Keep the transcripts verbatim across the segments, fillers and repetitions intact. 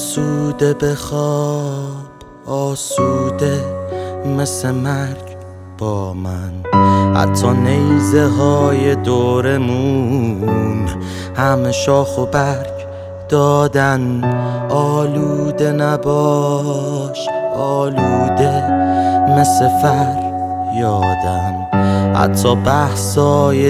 آسوده بخواب، آسوده مثل مرگ با من. حتی نیزه های دورمون همه شاخ و برگ دادن. آلوده نباش، آلوده مثل فریادم. حتی بحثای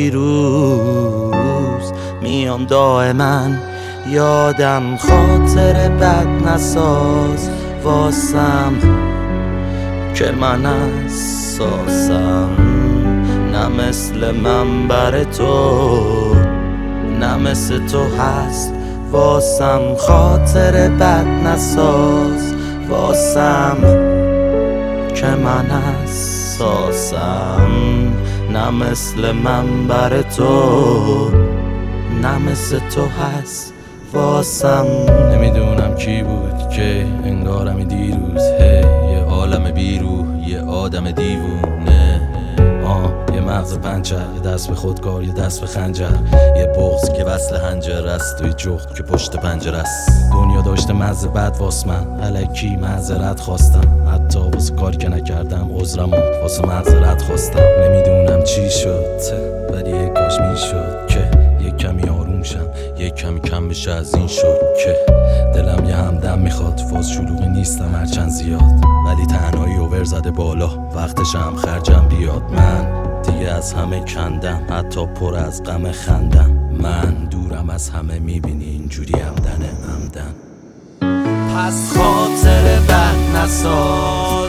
دیروز میان دائما یادم. خاطر بد نساز واسم که من اساسم نه مثل منبر تو، نه مثل تو هست واسم. خاطر بد نساز واسم که من اساسم نه مثل منبر تو، نه مثل تو هست واسم. نمیدونم کی بود که انگارم دیروز، هی یه عالم بیروح، یه آدم دیوونه. آه یه مغز پنچر، یه دست به خودکار، یه دست به خنجر، یه بغض که وصل هنجر است و یه جغد که پشت پنجره است. دنیا داشته مزه بد واس من، الکی معذرت خواستم. حتی واسه کاری که نکردم عذرمو واسه معذرت خواستم. نمیدونم چی شد ولی یه کاش میشد که یه کمی آروم شم، یه کمی کم بشه از این شد که دلم یه همدم میخواد. فاز شلوغی نیستم هرچند زیاد، ولی تنهایی اوور زده بالا، وقتش هم خرجم بیاد. من دیگه از همه کندم، حتی پر از غم خندم. من دورم از همه میبینی اینجوری همدنه همدن. پس خاطر بد نساز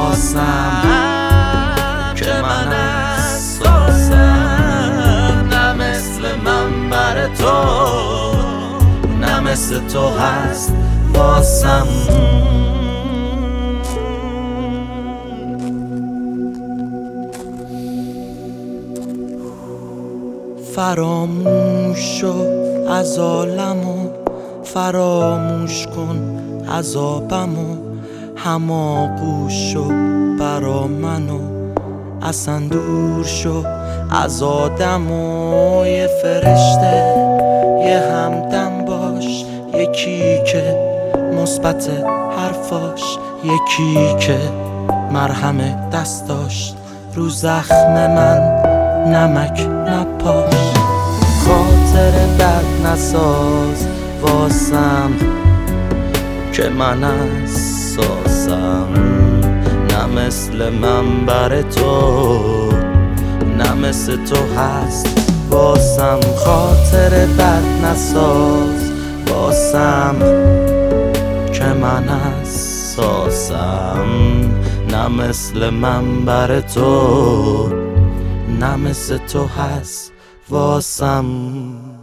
واسم که من اساسم نه مثل منبر تو، نه مثل تو هست واسم. فراموش شو از عالمو، فراموش کن عذابمو. هماغوش شو برا منو، اصلا دور شو از آدمو. یه فرشته یه همدم باش، یکی که مثبت حرفاش، یکی که مرهم دست داشت رو زخم من نمک نپاش. خاطر بد نساز واسم که من اساسم نه مثل منبر تو، نه مثل تو هست واسم. خاطر بد نساز واسم که من اساسم نه مثل منبر تو، نه مثل تو هست واسم.